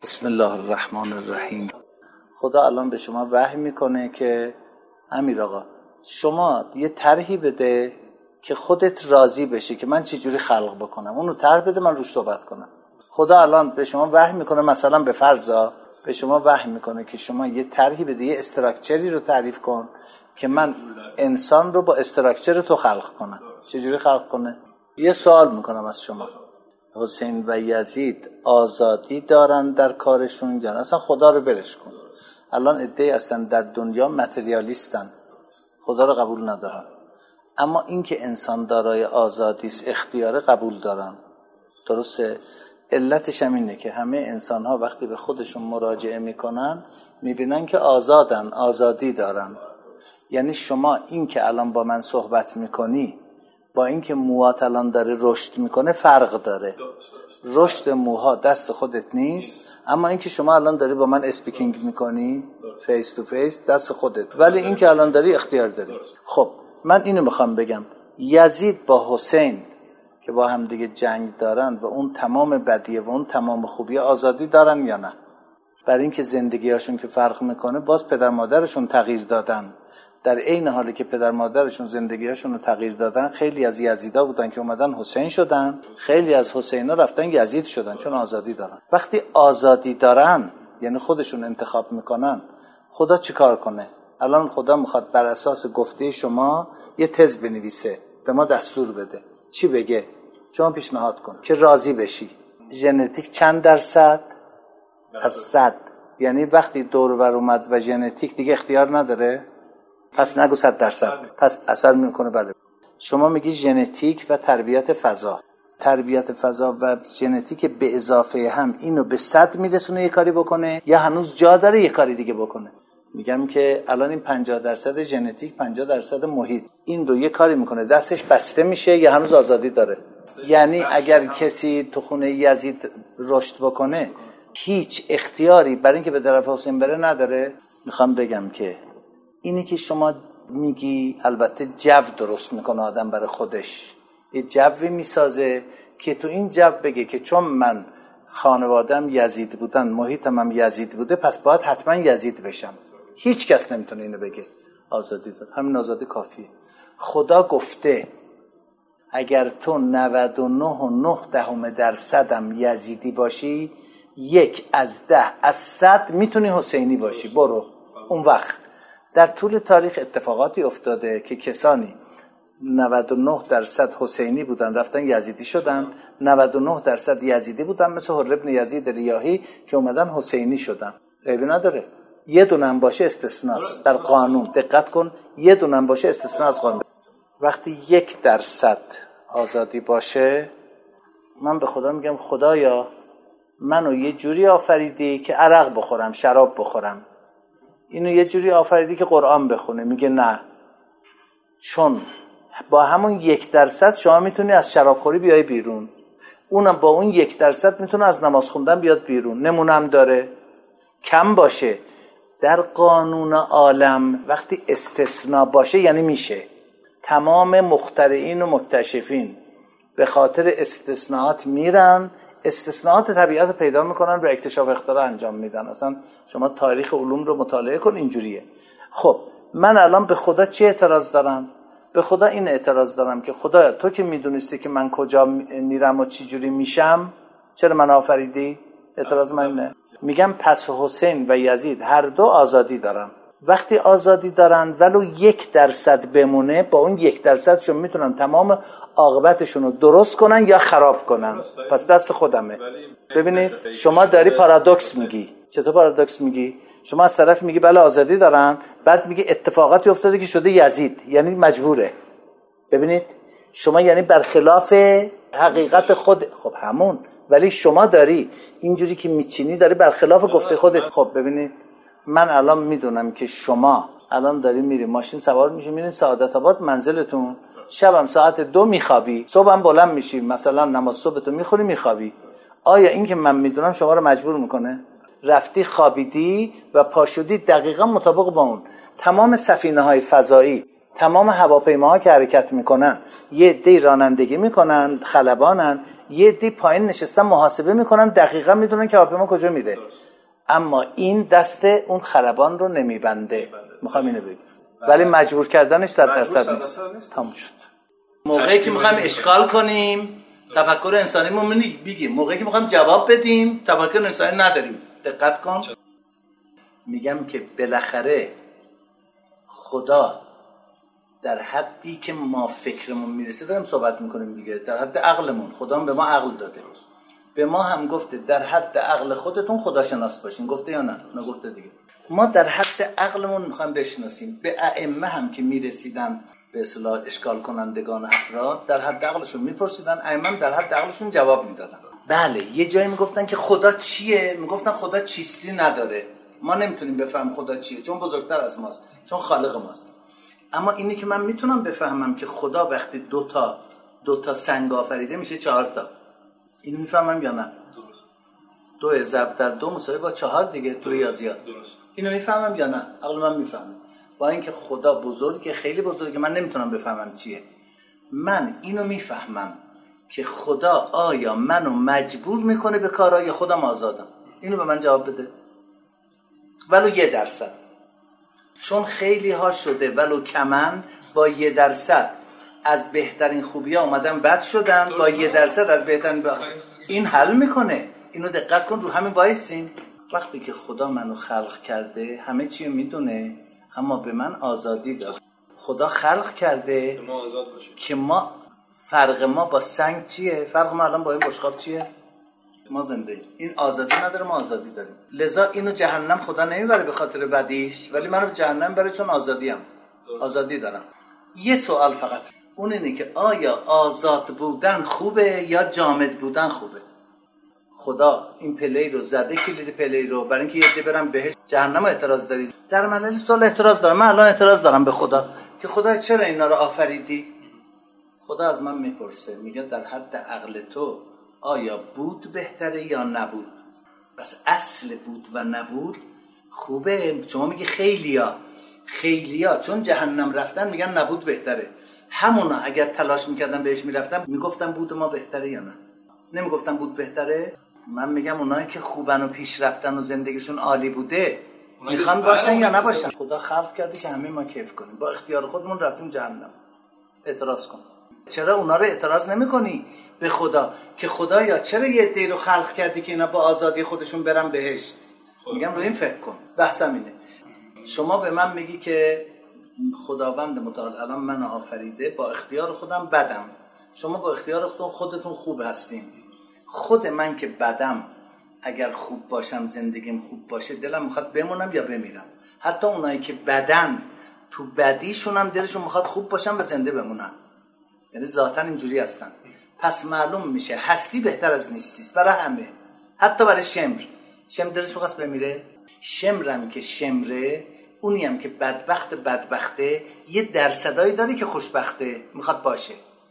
بسم الله الرحمن الرحیم. خدا الان به شما وحی میکنه که امیر آقا شما یه طرحی بده که خودت راضی بشی که من چجوری خلق بکنم، اونو طرح بده من روش صحبت کنم. خدا الان به شما وحی میکنه، مثلا به فرضا به شما وحی میکنه که شما یه طرحی بده، یه استراکچری رو تعریف کن که من انسان رو با استراکچر تو خلق کنم. چجوری خلق کنه؟ یه سوال میکنم از شما، حسین و یزید آزادی دارن در کارشون یا اصلا خدا رو برش کن؟ الان عده‌ای هستن در دنیا متریالیستن، خدا رو قبول ندارن، اما این که انسان دارای آزادی است، اختیار قبول دارن. درسته؟ علتش هم اینه که همه انسان ها وقتی به خودشون مراجعه میکنن میبینن که آزادن، آزادی دارن. یعنی شما این که الان با من صحبت میکنی با این که موهات الان داره رشد میکنه فرق داره. رشد موها دست خودت نیست، اما این که شما الان داری با من اسپیکینگ میکنی فیس تو فیس دست خودت، ولی این که الان داری اختیار داری. خب من اینو میخوام بگم، یزید با حسین که با هم دیگه جنگ دارن و اون تمام بدیه و اون تمام خوبیه، آزادی دارن یا نه؟ برای اینکه زندگیاشون که فرق میکنه، باز پدر مادرشون تغییر دادن. در عین حالی که پدر مادرشون زندگیاشون رو تغییر دادن، خیلی از یزیدا بودن که اومدن حسین شدن، خیلی از حسینا رفتن یزید شدن، چون آزادی دارن. وقتی آزادی دارن یعنی خودشون انتخاب میکنن، خدا چیکار کنه؟ الان خدا میخواد بر اساس گفته شما یه تز بنویسه، به ما دستور بده. چی بگه؟ شما پیشنهاد کن که راضی بشی. ژنتیک چند درصد از 100؟ یعنی وقتی دور و بر اومد و ژنتیک دیگه اختیار نداره، پس نگو 100%، پس اثر میکنه. بله شما میگی ژنتیک و تربیت فضا، تربیت فضا و ژنتیک به اضافه هم اینو به 100 میرسونه یه کاری بکنه، یا هنوز جا داره یه کاری دیگه بکنه؟ میگم که الان این 50% ژنتیک 50% محیط، این رو یه کاری میکنه دستش بسته میشه یا هنوز آزادی داره؟ یعنی اگر کسی تو خونه یزید رشد بکنه هیچ اختیاری برای اینکه به طرف حسین بره نداره. میخوام بگم که اینی که شما میگی البته جو درست میکنه آدم برای خودش، یه جوی میسازه که تو این جو بگه که چون من خانوادم یزید بودن، محیطم هم یزید بوده، پس باید حتما یزید بشم. هیچ کس نمیتونه اینو بگه. آزادی داره، همین آزادی کافیه. خدا گفته اگر تو 99.9% هم یزیدی باشی، 1 از 10 از 100 میتونی حسینی باشی، برو. اون وقت در طول تاریخ اتفاقاتی افتاده که کسانی 99% حسینی بودن رفتن یزیدی شدن، 99% یزیدی بودن مثل حر ابن یزید ریاحی که اومدن حسینی شدن. عیبی نداره، یه دونه هم باشه استثناست در قانون. دقت کن، یه دونه هم باشه استثناء از قانون. وقتی 1% آزادی باشه، من به خدا میگم خدایا منو یه جوری آفریدی که عرق بخورم، شراب بخورم. اینو یه جوری آفریدی که قرآن بخونه. میگه نه، چون با همون 1% شما میتونی از شرابخوری بیای بیرون، اونم با اون 1% میتونه از نماز خوندن بیاد بیرون. نمونم داره، کم باشه. در قانون عالم وقتی استثناء باشه یعنی میشه. تمام مخترعین و مکتشفین به خاطر استثناءات میرن، استثناءات طبیعت پیدا میکنن و اکتشاف اختراع انجام میدن. اصلا شما تاریخ علوم رو مطالعه کن، اینجوریه. خب من الان به خدا چه اعتراض دارم؟ به خدا این اعتراض دارم که خدا تو که میدونستی که من کجا میرم و چی جوری میشم، چرا من آفریدی؟ اعتراض من اینه. میگم پس حسین و یزید هر دو آزادی دارن. وقتی آزادی دارن ولو 1% بمونه، با اون 1% شون میتونن تمام عاقبتشون رو درست کنن یا خراب کنن. پس دست خودمه. ببینید شما داری پارادوکس میگی. چطور پارادوکس میگی؟ شما از طرف میگی بله آزادی دارن، بعد میگی اتفاقاتی افتاده که شده یزید، یعنی مجبوره. ببینید شما یعنی برخلاف حقیقت خود. خب همون، ولی شما داری اینجوری که میچینی داری برخلاف گفته خودت. خب ببینید من الان میدونم که شما الان داری میری ماشین سوار میشی میرین سعادت آباد منزلتون، شبم ساعت 2 میخوابی، صبحم بلند میشی مثلا نماز صبحتو میخوری میخوابی. آیا این که من میدونم شما رو مجبور میکنه؟ رفتی خوابیدی و پاشودی دقیقا مطابق با اون. تمام سفینه‌های فضایی، تمام هواپیماها که حرکت میکنن یه عده رانندگی میکنن، خلبانن، یه عده پایین نشستن محاسبه میکنن، دقیقا میدونن که هواپیما کجا میره. اما این دست اون خربان رو نمیبنده. میخوام اینو بگم. ولی مجبور کردنش 100% نیست. تموم شد. موقعی که میخوایم اشغال کنیم تفکر انسانیمون بگیم، موقعی که میخوایم جواب بدیم تفکر انسانی نداریم. دقت کن. میگم که بالاخره خدا در حدی که ما فکرمون میرسه داریم صحبت میکنیم دیگه، در حد عقلمون. خدا هم به ما عقل داده، به ما هم گفته در حد عقل خودتون خداشناس باشین. گفته یا نه؟ نگفته دیگه. ما در حد عقلمون میخوایم بشناسیم. به ائمه هم که میرسیدن به اصطلاح اشکال کنندگان افراد در حد عقلشون میپرسیدن، ائمه هم در حد عقلشون جواب میدادن. بله یه جایی میگفتن که خدا چیه؟ میگفتن خدا چیستی نداره، ما نمیتونیم بفهم خدا چیه چون بزرگتر از ماست، چون خالق ماست. اما اینی که من میتونم بفهمم که خدا وقتی دو تا سنگ آفریده میشه 4 تا. اینو میفهمم یا نه؟ درست. 2 ضرب در 2 مساوی با 4 دیگه تو ریاضیات. درست. اینو میفهمم یا نه؟ عقل من میفهمه. با اینکه خدا بزرگه، خیلی بزرگه، من نمیتونم بفهمم چیه. من اینو میفهمم که خدا آیا منو مجبور میکنه به کارا یا خودم آزادم. اینو به من جواب بده. ولو 1%. چون خیلی ها شده ولو کمن با 1% از بهترین خوبی ها اومدن بد شدن، با 1% از بهترین این حل میکنه. اینو دقت کن، رو همین وایسین. وقتی که خدا منو خلق کرده همه چی میدونه، اما به من آزادی داد. خدا خلق کرده ما آزاد باشیم که ما فرق ما با سنگ چیه؟ فرق ما الان با این بشقاب چیه؟ ما زنده ایم. این آزادی نداره، ما آزادی داریم. لذا اینو جهنم خدا نمیبره به خاطر بدیش، ولی منو جهنم بره چون آزادی دارم. یه سوال فقط، اون اینه که آیا آزاد بودن خوبه یا جامد بودن خوبه؟ خدا این پلی رو زده، کلید پلی رو، برای اینکه یه عده برن بهش. جهنم اعتراض دارید؟ در ملل سوال اعتراض دارم. من الان اعتراض دارم به خدا که خدا چرا اینا رو آفریدی؟ خدا از من میپرسه، میگه در حد عقل تو آیا بود بهتره یا نبود؟ پس اصل بود و نبود خوبه. شما میگی خیلیا چون جهنم رفتن میگن نبود بهتره. همونا اگر تلاش میکردن بهش میرفتن میگفتن بود ما بهتره یا نه؟ نمیگفتن بود بهتره. من میگم اونایی که خوبن و پیش رفتن و زندگیشون عالی بوده میخوان باشن یا نباشن. خدا خلق کرده که همه ما کیف کنیم، با اختیار خودمون رفتیم جهنم. اعتراض کن. چرا اونا رو اعتراض نمی کنی به خدا که خدایا چرا یه عده رو خلق کردی که اینا با آزادی خودشون برن بهشت؟ میگم رو این فکر کن. بحثم اینه. شما به من میگی که خداوند متعال الان من آفریده، با اختیار خودم بدم، شما با اختیار خودتون خوب هستین. خود من که بدم اگر خوب باشم، زندگیم خوب باشه، دلم میخواد بمونم یا بمیرم. حتی اونایی که بدن تو بدیشون هم دلشون میخواد خوب باشم و زنده بمونم، یعنی ذاتاً اینجوری هستن. پس معلوم میشه هستی بهتر از نیستیست برای همه، حتی برای شمر دلش میخواست بمیره. شمرم که شمره، اونی هم که بدبخته یه درصدایی داره که خوشبخته میخواد باشه.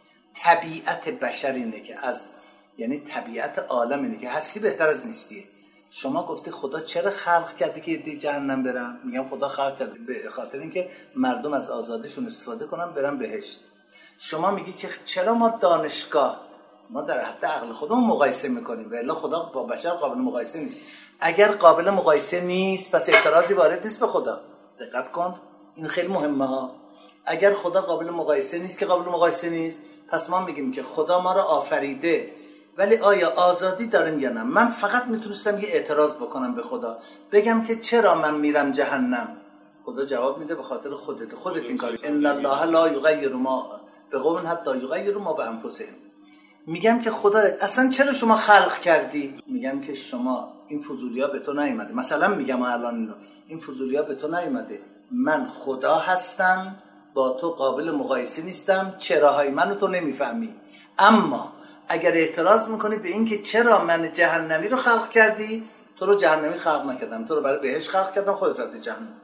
طبیعت بشر اینه که یعنی طبیعت عالم اینه که هستی بهتر از نیستیه. شما گفتی خدا چرا خلق کرده که یه جهنم برن؟ میگم خدا خلق کرده به خاطر اینکه مردم از آزادیشون استفاده کنن برن بهشت. شما میگی که چرا ما دانشگاه، ما در حد عقل خودمون مقایسه میکنیم، و الا خدا با بشر قابل مقایسه نیست. اگر قابل مقایسه نیست پس اعتراضی وارد نیست به خدا. دقت کن، این خیلی مهمه ها. اگر خدا قابل مقایسه نیست که قابل مقایسه نیست، پس ما میگیم که خدا ما را آفریده، ولی آیا آزادی داریم یا نه؟ من فقط میتونستم یه اعتراض بکنم به خدا، بگم که چرا من میرم جهنم؟ خدا جواب میده به خاطر خودت این کاری. ان الله لا یغیر ما بقوم حتی یغیروا ما بانفسهم. میگم که خدا اصلا چرا شما خلق کردی؟ میگم که شما این فضولیا به تو نیومده. مثلا میگم الان این فضولیا به تو نیومده. من خدا هستم، با تو قابل مقایسه نیستم، چراهای منو تو نمیفهمی. اما اگر اعتراض میکنی به این که چرا من جهنمی رو خلق کردی، تو رو جهنمی خلق نکردم، تو رو برای بهشت خلق کردم، خودت رفتی جهنم.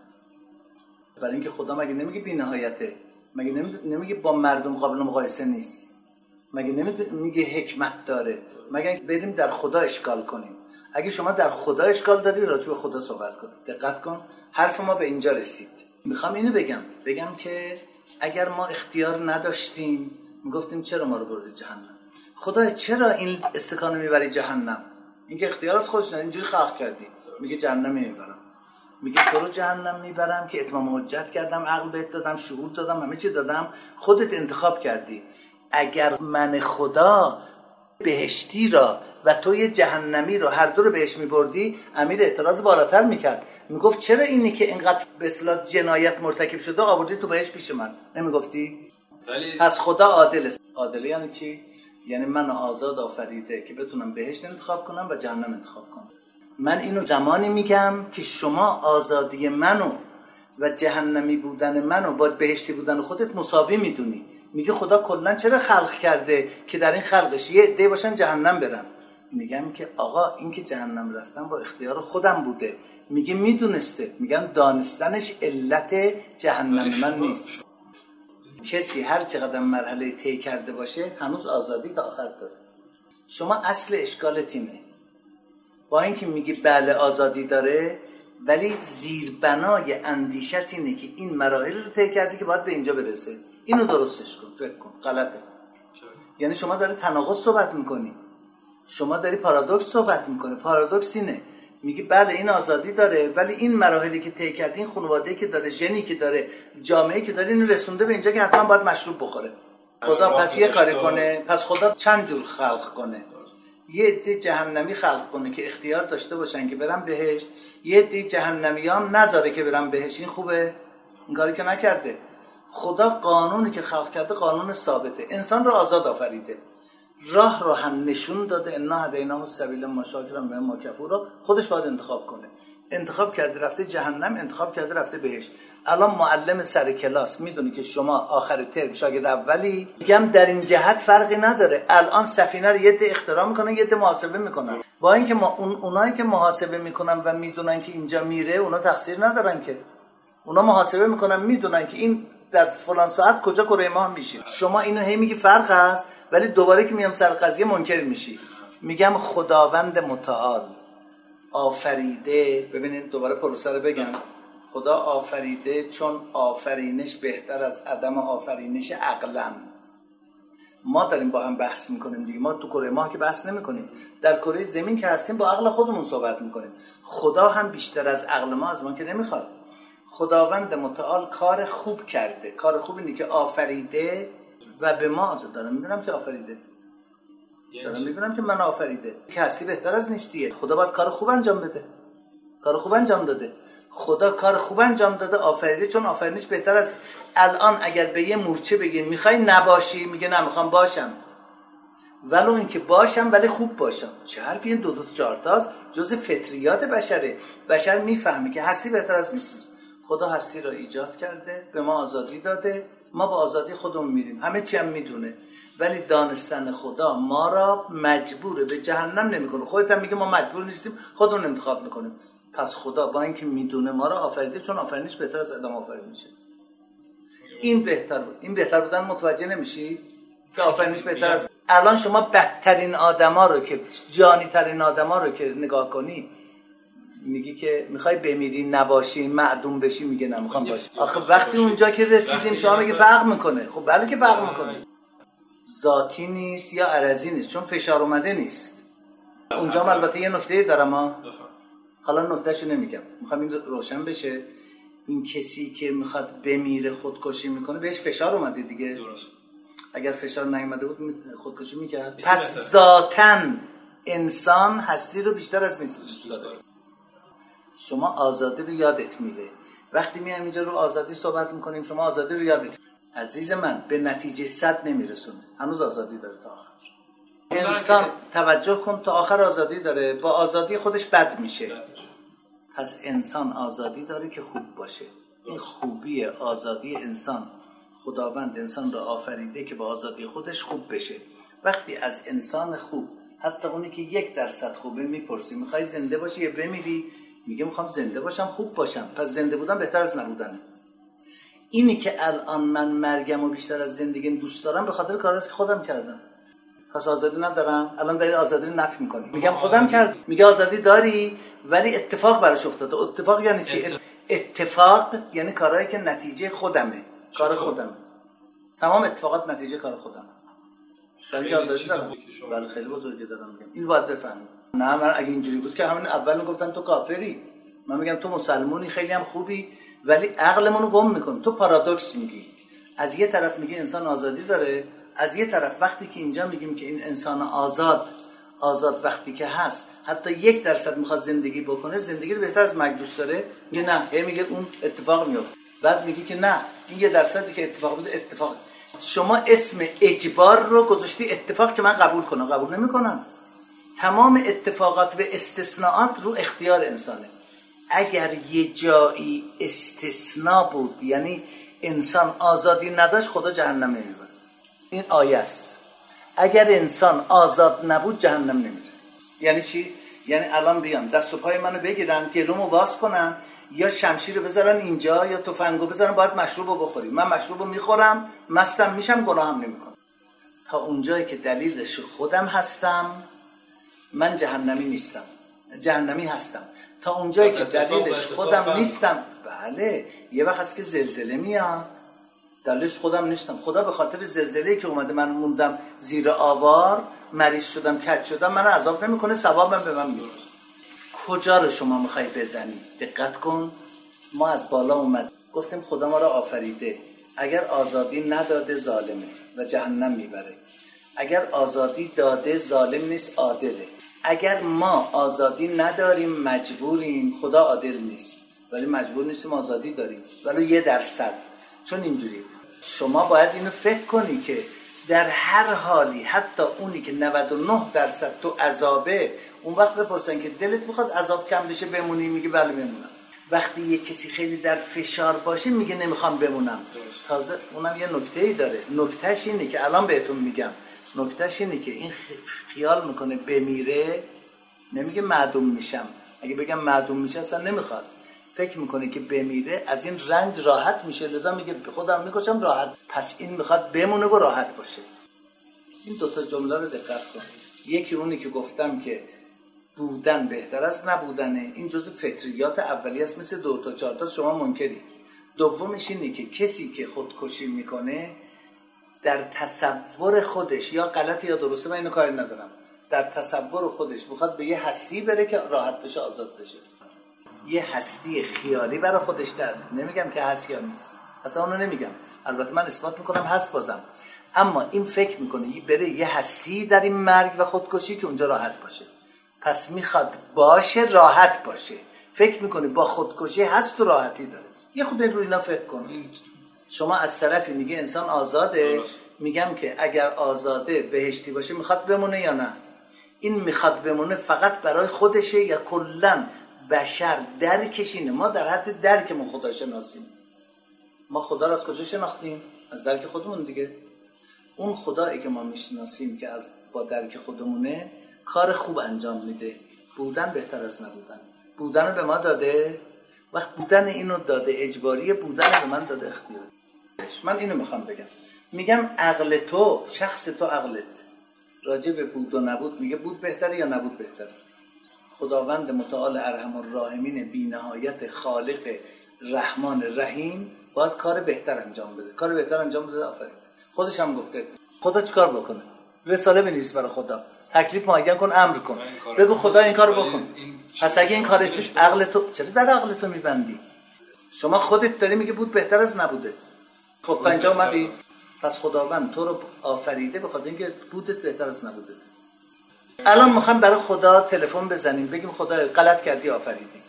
برای اینکه خدا مگه نمیگه بی‌نهایته؟ مگه نمیگه با مردم قابل مقایسه نیست؟ مگه نمیگه حکمت داره؟ مگه بریم در خدا اشکال کنیم؟ اگه شما در خدا اشکال داری، راجع به خدا صحبت کن. دقت کن، حرف ما به اینجا رسید. میخوام اینو بگم که اگر ما اختیار نداشتیم، میگفتیم چرا ما رو برد جهنم؟ خدا چرا این استکانو میبری جهنم؟ اینکه اختیار از خودش، اینجوری خلق کردی. میگه جهنم میبرم. میگه تو رو جهنم میبرم که اتمام حجت کردم، عقل بهت دادم، شعور دادم، همه چی دادم، خودت انتخاب کردی. اگر من خدا بهشتی را و توی جهنمی را هر دو رو بهش میبردی، امیر اعتراض بالاتر میکرد، میگفت چرا اینی که اینقدر به اصطلاح جنایت مرتکب شده آوردی تو بهش پیش من؟ نمیگفتی؟ پس خدا عادل است. عادل یعنی چی؟ یعنی منو آزاد آفریده که بتونم بهشت انتخاب کنم و جهنم انتخاب کنم. من اینو زمانی میگم که شما آزادی منو و جهنمی بودن منو با بهشتی بودن خودت مساوی میدونی. میگه خدا کلا چرا خلق کرده که در این خلقش یه عده باشن جهنم برن؟ میگم که آقا این که جهنم رفتن با اختیار خودم بوده. میگه میدونسته. میگم دانستنش علت جهنم من نیست. کسی هر چقدر مرحله طی کرده باشه هنوز آزادی تا آخر داره. شما اصل اشکالت اینه، با اینکه میگی بله آزادی داره، ولی زیربنای اندیشت اینه که این مراحل رو طی کردی که باید به اینجا برسه. اینو درستش کن، فکر کن. غلطه. یعنی شما داری تناقض صحبت میکنی، شما داری پارادوکس صحبت میکنی. پارادوکس اینه، میگی بله این آزادی داره، ولی این مراحلی که طی کردی، این خانواده‌ای که داره، ژنی که داره، جامعه‌ای که داره، اینو رسونده به اینجا که حتما باید مشروب بخوره. خدا پس یه کاری کنه، پس خدا چند جور خلق کنه. یه عده جهنمی خلق کنه که اختیار داشته باشن که برن بهشت، یه عده جهنمیام نذاره که برن بهشت. این خوبه؟ این کاری که نکرده. خدا قانونی که خلق کرده قانون ثابته. انسان رو آزاد آفریده، راه رو هم نشون داده. انا هدیناه السبیل اما شاکرا و اما کفورا. خودش باید انتخاب کنه. انتخاب کرده رفته جهنم، انتخاب کرده رفته بهشت. الان معلم سر کلاس میدونی که شما آخر ترم شاگرد اولی، میگم در این جهت فرقی نداره. الان سفینه رو یه عده اختراع میکنن، یه عده محاسبه میکنن. با اینکه اونایی که محاسبه میکنن و میدونن که اینجا میره، اونا تقصیر ندارن که. اونا محاسبه میکنن، میدونن که این در فلان ساعت کجا کره ماه میشه. شما اینو هی میگی فرق هست، ولی دوباره که میام سر قضیه منکر میشی. میگم خداوند متعال آفریده. ببینید دوباره پروسه رو بگم. خدا آفریده چون آفرینش بهتر از عدم آفرینش عقلن. ما داریم با هم بحث میکنیم دیگه. ما تو کره ماه که بحث نمیکنیم، در کره زمین که هستیم با عقل خودمون صحبت میکنیم. خدا هم بیشتر از عقل ما از ما که نمیخواد. خداوند متعال کار خوب کرده. کار خوب اینه که آفریده و به ما آزاد. دارم میبینم که آفریده، دارم میبینم که من آفریده. که هستی بهتر از نیستیه. خدا باید کار خوب انجام بده. کار خوب انجام داده. خدا کار خوب انجام داده، آفریده چون آفرینش بهتر از. الان اگر به یه مورچه بگین میخوای نباشی، میگه نه میخوام باشم. ولو اینکه باشم ولی خوب باشم. چه حرفی؟ این دو چهار تاست، جز فطریات بشره. بشر میفهمه که هستی بهتر از نیست. خدا هستی را ایجاد کرده، به ما آزادی داده، ما با آزادی خودمون میریم. همه چی هم میدونه، ولی دانستن خدا ما را مجبور به جهنم نمیکنه. خودت هم میگه ما مجبور نیستیم، خودمون انتخاب میکنیم. پس خدا با اینکه میدونه ما را آفریده، چون آفرینش بهتر از عدم آفرینشه. این بهتر بود. این بهتر بودن متوجه نمیشی که آفرینش بهتر از. الان شما بدترین آدما رو که جانی ترین آدما رو که نگاه کنی، میگی که میخوای بمیری نباشی، معدوم بشی، میگه نمیخوام باشی. آخه وقتی اونجا که رسیدیم شما میگه فرق میکنه. خب بله که فرق میکنه. ذاتی نیست یا عرضی نیست، چون فشار اومده نیست. اونجا البته یه نکته دارم حالا نکتهشو نمیگم، میخوام این روشن بشه. این کسی که میخواد بمیره خودکشی میکنه، بهش فشار اومده دیگه. درست. اگر فشار نیومده بود خودکشی میکرد. پس ذاتاً انسان هستی رو بیشتر از نیست دوست داره. شما آزادی رو یادت میره. وقتی میایم اینجا رو آزادی صحبت میکنیم، شما آزادی رو یادت. عزیز من به نتیجه 100 نمیرسونه. هنوز آزادی داره تا آخر. انسان توجه کن تا آخر آزادی داره، با آزادی خودش بد میشه. پس انسان آزادی داره که خوب باشه. این خوبی آزادی انسان. خداوند انسان رو آفریده که با آزادی خودش خوب بشه. وقتی از انسان خوب، حتی اونی که 1% خوبه، میپرسی میخوای زنده باشی یا بمیری؟ میگه میخوام زنده باشم، خوب باشم. پس زنده بودن بهتر از نبودنه. اینی که الان من مرگم و بیشتر از زندگیم دوست دارم به خاطر کاری که خودم کردم. پس آزادی ندارم. الان داری آزادی رو نفی میکنی. میگم خودم کرد. میگه آزادی داری ولی اتفاق براش افتاده. اتفاق یعنی چی؟ اتفاق یعنی کارهایی که نتیجه خودمه. کار خودمه. تمام اتفاقات نتیجه کار خودمه. خیلی آزادی دارم. بله خیلی بزرگی دارم میگم. این باید بفهمید. نه من اگه اینجوری بود که همین اول میگفتن تو کافری. من میگم تو مسلمونی خیلی هم خوبی ولی عقلمون رو گم میکنی. تو پارادوکس میگی. از یه طرف میگی انسان آزادی داره، از یه طرف وقتی که اینجا میگیم که این انسان آزاد وقتی که هست حتی 1% میخواد زندگی بکنه، زندگی رو بهتر از مرگ دوست داره، میگه نه، میگه اون اتفاق میفته. بعد میگی که نه این 1% که اتفاق بوده اتفاق. شما اسم اجبار رو گذاشتی اتفاق که من قبول نمیکنم. تمام اتفاقات و استثناءات رو اختیار انسانه. اگر یه جایی استثناء بود یعنی انسان آزادی نداشت خدا جهنم نمیبره. این آیه است. اگر انسان آزاد نبود جهنم نمیره. یعنی چی؟ یعنی الان بیان دست و پای منو بگیرن گلومو باز کنن یا شمشیر رو بذارن اینجا یا تفنگو بذارن باید مشروبو بخوری. من مشروبو میخورم، مستم میشم، گناهم نمیکنم. تا اونجایی که دلیلش خودم هستم من جهنمی هستم. تا اونجایی که دلیلش خودم نیستم. بله یه وقت هست که زلزله میاد دلیلش خودم نیستم. خدا به خاطر زلزله‌ای که اومده من موندم زیر آوار، مریض شدم، کج شدم، من عذاب نمیکنه، ثواب من به من میاد. کجا رو شما میخوای بزنی؟ دقت کن. ما از بالا اومد گفتیم خدا ما رو آفریده. اگر آزادی نداده ظالمه و جهنم میبره. اگر آزادی داده ظالم نیست، عادله. اگر ما آزادی نداریم مجبوریم، خدا عادل نیست ولی مجبور نیستیم آزادی داریم ولی 1%. چون اینجوری شما باید اینو فکر کنی که در هر حالی حتی اونی که 99% تو عذابه، اون وقت بپرسن که دلت میخواد عذاب کم بشه بمونی؟ میگه بله بمونم. وقتی یه کسی خیلی در فشار باشه میگه نمیخوام بمونم. تازه اونم یه نکته‌ای داره. نکتهش اینه که الان بهتون میگم، نکتهش اینه که این خیال میکنه بمیره، نمیگه معدوم میشم. اگه بگم معدوم میشه اصلا نمیخواد. فکر میکنه که بمیره از این رنج راحت میشه، لذا میگه خودم میکشم راحت. پس این میخواد بمونه و راحت باشه. این 2 جمله رو دقت کن. یکی اونی که گفتم که بودن بهتر از نبودنه، این جزء فطریات اولیه است، مثل 2 تا 4 تا شما منکری. دومش اینه که کسی که خودکشی میکنه در تصور خودش یا غلطه یا درسته، من اینو کاری ندارم، در تصور خودش میخواد به یه هستی بره که راحت بشه، آزاد بشه. یه هستی خیالی برای خودش در، نمیگم که هست یا نیست، اصلا اونو نمیگم، البته من اثبات میکنم هست بازم، اما این فکر میکنه بره یه هستی در این مرگ و خودکشی که اونجا راحت باشه. پس میخواد باشه راحت باشه. فکر میکنه با خودکشی هست و راحتی داره. یه خود روی اینا فکر کن. شما از طرفی میگه انسان آزاده، درست. میگم که اگر آزاده بهشتی باشه میخواد بمونه یا نه؟ این میخواد بمونه فقط برای خودشه یا کلن بشر درکش اینه؟ ما در حد درکمون خدا شناسیم. ما خدا رو از کجا شناختیم؟ از درک خودمون دیگه. اون خدایی که ما میشناسیم که از با درک خودمونه کار خوب انجام میده. بودن بهتر از نبودن. بودن رو به ما داده، وقت بودن اینو داده اجباریه، بودن به من داده اختیاری. من اینو میخوام بگم، میگم عقل تو، شخص تو، عقلت راجع به بود و نبود میگه بود بهتره یا نبود بهتره؟ خداوند متعال ارحم الراحمین بی نهایت خالق رحمان رحیم باید کار بهتر انجام بده. کار بهتر انجام بده آفرین. خودش هم گفته خدا چیکار بکنه؟ رساله بنویس برای خدا، تکلیف معین کن، امر کن، بگو خدا این کارو بکن. پس اگه این کارت نیست، عقل تو چرا در عقل تو میبندی؟ شما خودت داری میگه بود بهتر از نبوده. خب تا اینجا اومدی. پس خداوند تو رو آفریده به خاطر اینکه بودت بهتر از نبوده. الان میخوام برای خدا تلفن بزنیم بگیم خدا غلط کردی آفریدی.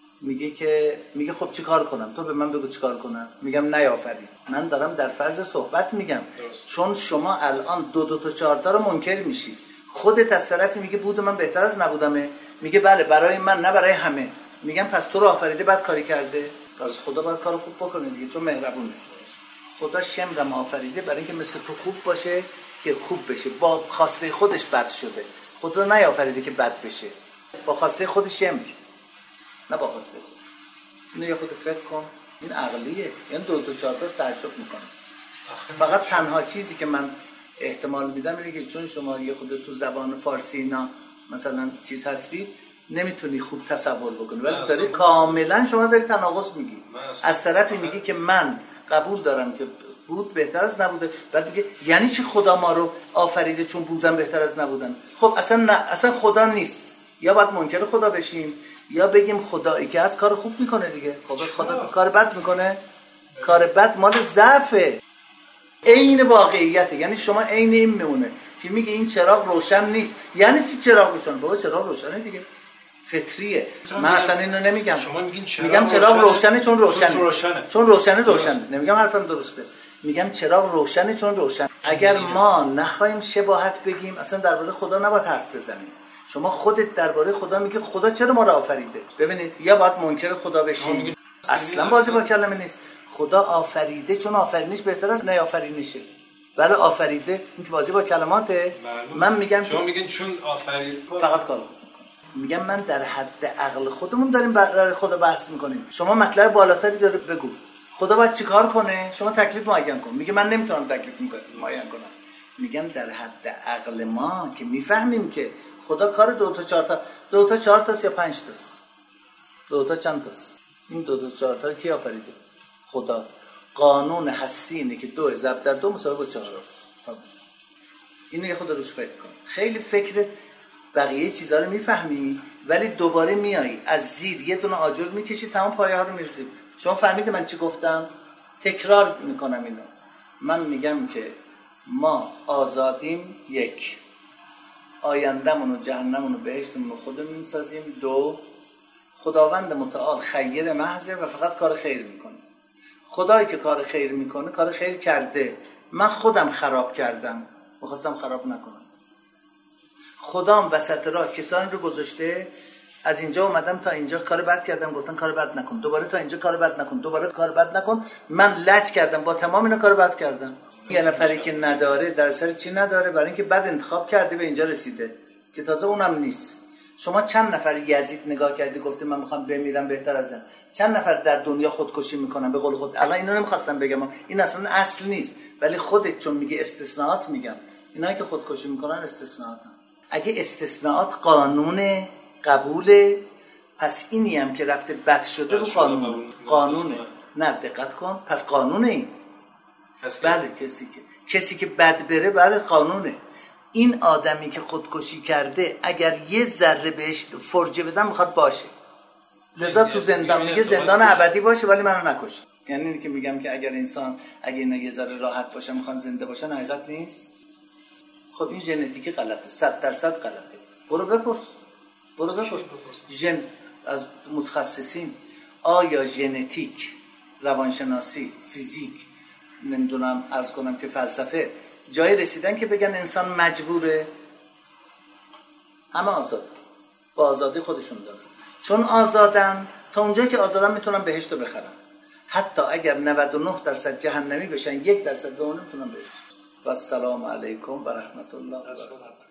میگه خب چیکار کنم؟ تو به من بگو چیکار کنم. میگم نیافرید. من دارم در فرض صحبت میگم، چون شما الان 2 تا 4 تا رو منکر میشی. خودت از طرفی میگه بود من بهتر از نبودمه، میگه بله برای من نه برای همه. میگم پس تو رو آفریده بعد کاری کرده. پس خدا باید کارو خوب بکنه دیگه، چون مهربونه. خدا شمرم آفریده برای اینکه مثل تو خوب باشه که خوب بشه. با خواسته خودش بد شده. خدا نیافریده که بد بشه، با خواسته خودش شمر، نه با خواسته خود. اینو یه خود فکر کن. این عقلیه. یعنی 2 تا 4 تا تعجب میکنه. فقط تنها چیزی که من احتمال میدم اینه که چون شما یه خود تو زبان فارسی اینا مثلا چیز هستی نمیتونی خوب تصور بکنی، ولی داری کاملا شما داری تناقض میگی. از طرفی میگی که من قبول دارم که بود بهتر از نبوده. بعد میگه یعنی چی خدا ما رو آفریده چون بودن بهتر از نبودن؟ خب اصلا خدا نیست. یا باید منکر خدا بشیم یا بگیم خدایی که از کار خوب میکنه دیگه. خدا کار بد میکنه؟ کار بد مال ضعفه، عین واقعیته. یعنی شما عین این میمونه که میگه این چراغ روشن نیست. یعنی چی چراغ روشن؟ بابا چراغ روشنه دیگه، فطریه. من اصلا اینو نمیگم. میگم چراغ روشنه چون روشنه. نمیگم حرفم درسته. میگم چراغ روشنه چون روشن. اگر ما نخوایم شباهت بگیم اصلا درباره خدا نباید حرف بزنیم. شما خودت درباره خدا میگی خدا چرا ما رو آفریده؟ ببینید یا باید منکر خدا بشیم، اصلا بازی با کلمه نیست. خدا آفریده چون آفرینش بهتر از نیافرینشه. ولی آفریده این که بازی با کلماته. من میگم شما میگین چون آفرید فقط کار میگم من در حد عقل خودمون داریم برای خدا بحث میکنیم. شما مطلب بالاتری داره بگو. خدا باید چیکار کنه؟ شما تکلیف معین کن. میگه من نمیتونم تکلیف معین کنم. میگم در حد عقل ما که میفهمیم که خدا کار 2 تا 4 تاست یا 5 تاست. 2 تا چند تاست؟ این 2 تا 4 تا کی آفریده؟ خدا. قانون هستی اینه که 2 ضرب در 2 مساوی با 4. اینو یه خود روش فکر کن. خیلی فکر بقیه چیزا رو میفهمی ولی دوباره میایی از زیر یه دونه آجر میکشی تمام پایه ها رو میریزی. شما فهمیده من چی گفتم؟ تکرار میکنم اینو. من میگم که ما آزادیم، 1 آینده‌مون و جهنممون و بهشتمون رو خودمون میسازیم، 2 خداوند متعال خیر محضه و فقط کار خیر میکنه. خدایی که کار خیر میکنه کار خیر کرده. من خودم خراب کردم، میخواستم خراب نکنم. خدام وسط راه کسانی رو گذاشته، از اینجا اومدم تا اینجا کار بد کردم، گفتن کار بد نکن، دوباره تا اینجا کار بد نکن، دوباره کار بد نکن. من لج کردم، با تمام اینا کار بد کردم. یه نفری که نداره در سر چی نداره؟ برای اینکه بد انتخاب کرده به اینجا رسیده که تازه اونم نیست. شما چند نفر یزید نگاه کردی گفته من میخوام بمیرم بهتر از این؟ چند نفر در دنیا خودکشی میکنن؟ به قول خود الان اینو نمیخواستم بگم، این اصلا اصل نیست، ولی خودت چون میگه استثناءات میگم. اینایی که خودکشی میکنن استثناءاتن. اگه استثناءات قانون قبوله، پس اینی هم که رفته بد شده رو قانونه. نه دقت کن، پس قانونه این. بله کسی که بد بره بله قانونه. این آدمی که خودکشی کرده اگر یه ذره بهش فرجه بدن میخواد باشه، لذا تو زندان میگه زندان ابدی باشه ولی منو نکش. یعنی اینی که میگم که اگر اینا یه ذره راحت باشه میخوان زنده باشن، حقیقت نیست. خب این ژنتیکی غلطه، 100% غلطه. برو بپرس از متخصصین آیا ژنتیک، روانشناسی، فیزیک، نمیدونم عرض کنم که فلسفه جایی رسیدن که بگن انسان مجبوره؟ همه آزاد، با آزادی خودشون دارن. چون آزادن، تا اونجایی که آزادن میتونن بهشت رو بخرن. حتی اگر 99% جهنمی بشن 1% به اون نمیتونن بهشت. و السلام علیکم و رحمت الله و برکاته.